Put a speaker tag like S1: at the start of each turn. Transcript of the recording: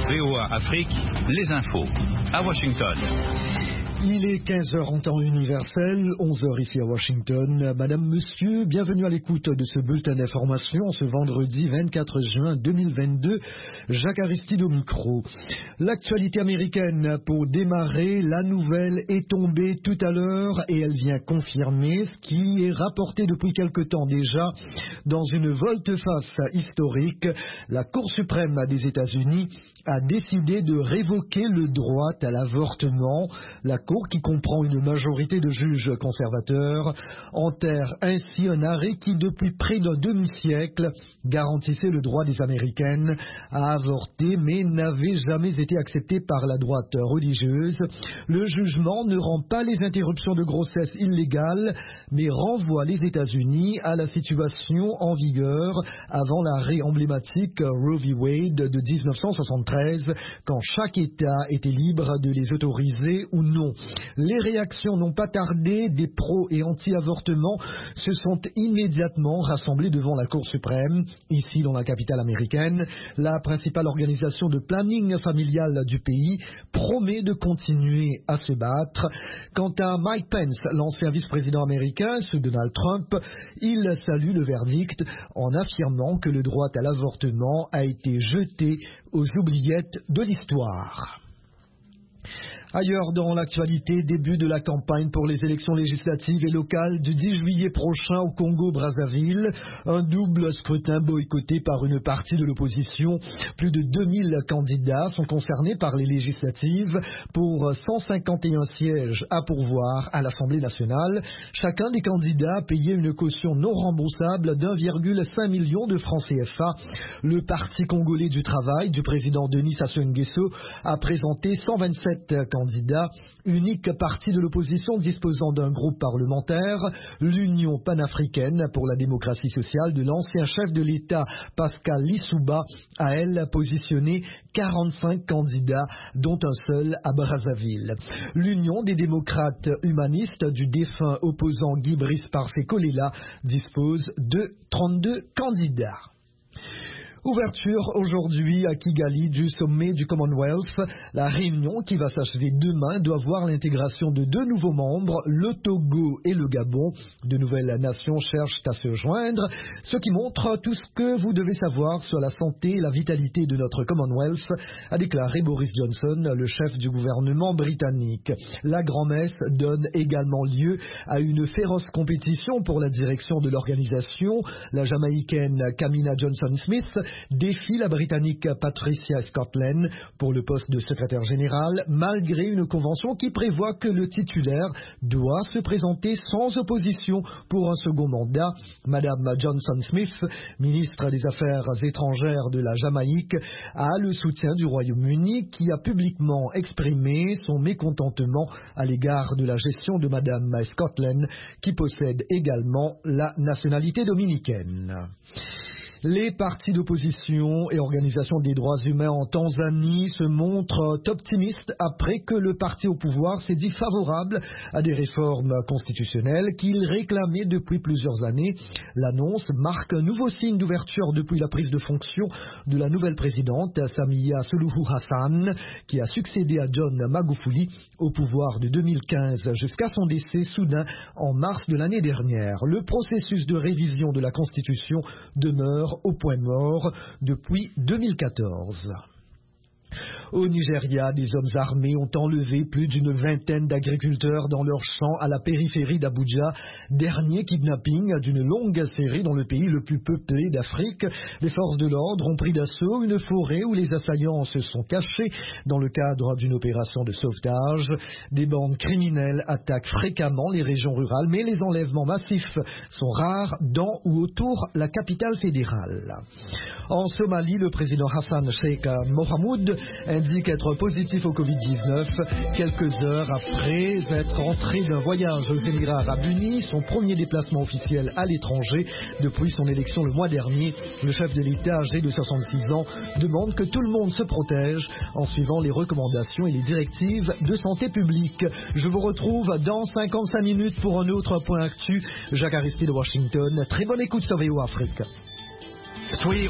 S1: VOA Afrique, les infos. À Washington.
S2: Il est 15h en temps universel, 11h ici à Washington. Madame, monsieur, bienvenue à l'écoute de ce bulletin d'information ce vendredi 24 juin 2022. Jacques Aristide au micro. L'actualité américaine pour démarrer, la nouvelle est tombée tout à l'heure et elle vient confirmer ce qui est rapporté depuis quelque temps déjà dans une volte-face historique. La Cour suprême des États-Unis a décidé de révoquer le droit à l'avortement. La Cour, qui comprend une majorité de juges conservateurs, enterre ainsi un arrêt qui, depuis près d'un demi-siècle, garantissait le droit des Américaines à avorter, mais n'avait jamais été accepté par la droite religieuse. Le jugement ne rend pas les interruptions de grossesse illégales, mais renvoie les États-Unis à la situation en vigueur avant l'arrêt emblématique Roe v. Wade de 1973, quand chaque État était libre de les autoriser ou non. Les réactions n'ont pas tardé, des pro- et anti-avortements se sont immédiatement rassemblés devant la Cour suprême, ici dans la capitale américaine. La principale organisation de planning familial du pays promet de continuer à se battre. Quant à Mike Pence, l'ancien vice-président américain sous Donald Trump, il salue le verdict en affirmant que le droit à l'avortement a été jeté aux oubliettes de l'histoire. Ailleurs dans l'actualité, début de la campagne pour les élections législatives et locales du 10 juillet prochain au Congo-Brazzaville. Un double scrutin boycotté par une partie de l'opposition. Plus de 2000 candidats sont concernés par les législatives pour 151 sièges à pourvoir à l'Assemblée nationale. Chacun des candidats a payé une caution non remboursable d'1,5 million de francs CFA. Le Parti congolais du travail du président Denis Sassou Nguesso a présenté 127 candidat, unique parti de l'opposition disposant d'un groupe parlementaire. L'Union panafricaine pour la démocratie sociale de l'ancien chef de l'État Pascal Lissouba a, elle, positionné 45 candidats, dont un seul à Brazzaville. L'Union des démocrates humanistes du défunt opposant Guy Brice Parfait-Kolela dispose de 32 candidats. Ouverture aujourd'hui à Kigali du sommet du Commonwealth. La réunion qui va s'achever demain doit voir l'intégration de deux nouveaux membres, le Togo et le Gabon. De nouvelles nations cherchent à se joindre, ce qui montre tout ce que vous devez savoir sur la santé et la vitalité de notre Commonwealth, a déclaré Boris Johnson, le chef du gouvernement britannique. La grand-messe donne également lieu à une féroce compétition pour la direction de l'organisation. La Jamaïcaine Kamina Johnson-Smith défie la Britannique Patricia Scotland pour le poste de secrétaire général, malgré une convention qui prévoit que le titulaire doit se présenter sans opposition pour un second mandat. Madame Johnson-Smith, ministre des Affaires étrangères de la Jamaïque, a le soutien du Royaume-Uni qui a publiquement exprimé son mécontentement à l'égard de la gestion de Madame Scotland, qui possède également la nationalité dominicaine. Les partis d'opposition et organisations des droits humains en Tanzanie se montrent optimistes après que le parti au pouvoir s'est dit favorable à des réformes constitutionnelles qu'il réclamait depuis plusieurs années. L'annonce marque un nouveau signe d'ouverture depuis la prise de fonction de la nouvelle présidente Samia Suluhu Hassan, qui a succédé à John Magufuli au pouvoir de 2015 jusqu'à son décès soudain en mars de l'année dernière. Le processus de révision de la Constitution demeure au point mort depuis 2014. Au Nigeria, des hommes armés ont enlevé plus d'une vingtaine d'agriculteurs dans leurs champs à la périphérie d'Abuja. Dernier kidnapping d'une longue série dans le pays le plus peuplé d'Afrique. Les forces de l'ordre ont pris d'assaut une forêt où les assaillants se sont cachés dans le cadre d'une opération de sauvetage. Des bandes criminelles attaquent fréquemment les régions rurales, mais les enlèvements massifs sont rares dans ou autour la capitale fédérale. En Somalie, le président Hassan Sheikh Mohamud indique être positif au Covid-19 quelques heures après être rentré d'un voyage aux Émirats Arabes Unis, son premier déplacement officiel à l'étranger depuis son élection le mois dernier. Le chef de l'État, âgé de 66 ans, demande que tout le monde se protège en suivant les recommandations et les directives de santé publique. Je vous retrouve dans 55 minutes pour un autre point actu. Jacques Aristide de Washington. Très bonne écoute sur VOA Afrique.